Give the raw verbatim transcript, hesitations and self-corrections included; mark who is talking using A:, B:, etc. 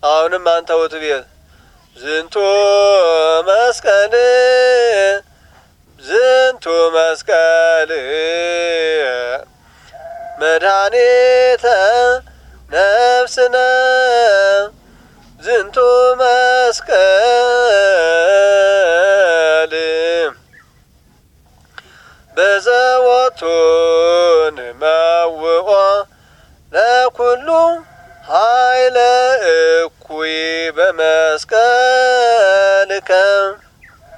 A: አሁንም አንተ ወትቤት ዝንቱ መስቀል ዝንቱ መስቀል መድኃኒተ ነፍስነ ዝንቱ መስቀል በዘወቱ ንመውኦ ለኩሉ ኃይለ እኩይ በመስቀልከ